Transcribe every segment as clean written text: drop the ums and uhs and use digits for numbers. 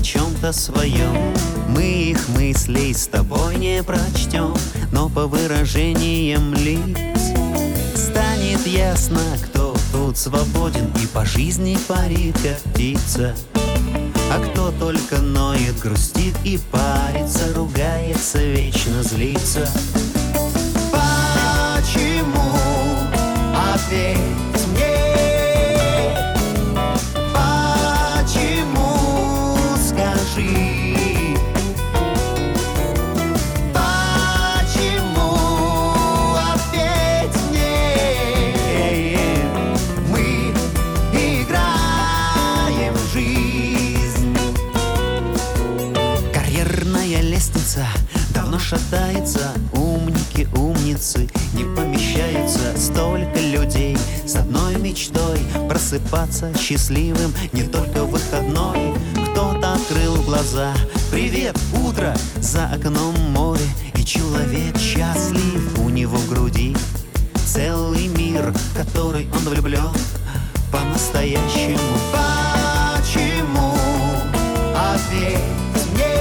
чем-то своем. Мы их мыслей с тобой не прочтем, но по выражениям лиц станет ясно, кто тут свободен и по жизни парит, как птица, а кто только ноет, грустит и парится, ругается, вечно злится. Почему опять мне? Почему, скажи? Почему опять мне? Мы играем в жизнь. Карьерная лестница давно шатается, умники, умницы не помещаются. Столько людей с одной мечтой просыпаться счастливым не только в выходной. Кто-то открыл глаза, привет, утро, за окном море, и человек счастлив, у него в груди целый мир, в который он влюблен по-настоящему. Почему опять мне?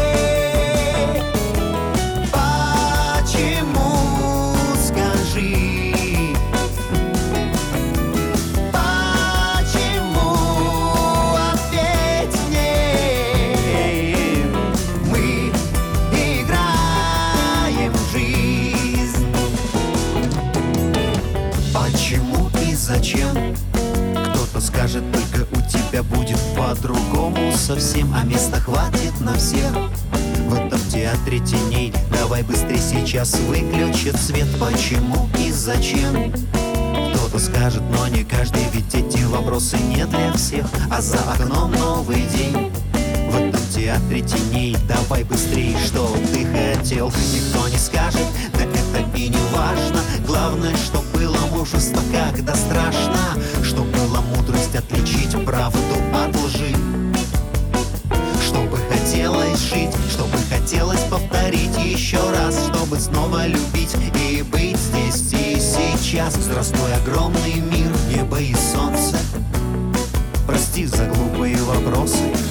Почему и зачем? Кто-то скажет, только у тебя будет по-другому совсем, а места хватит на всех. В этом театре теней давай быстрее сейчас выключит свет. Почему и зачем? Кто-то скажет, но не каждый, ведь эти вопросы не для всех. А за окном новый день. В этом театре теней давай быстрее, что ты хотел. Никто не скажет, да это и не важно. Главное, что было мужество, когда страшно, что была мудрость отличить правду от лжи. Чтобы хотелось жить, чтобы хотелось повторить еще раз, чтобы снова любить и быть здесь и сейчас. Здравствуй, огромный мир, небо и солнце. Прости за глупые вопросы.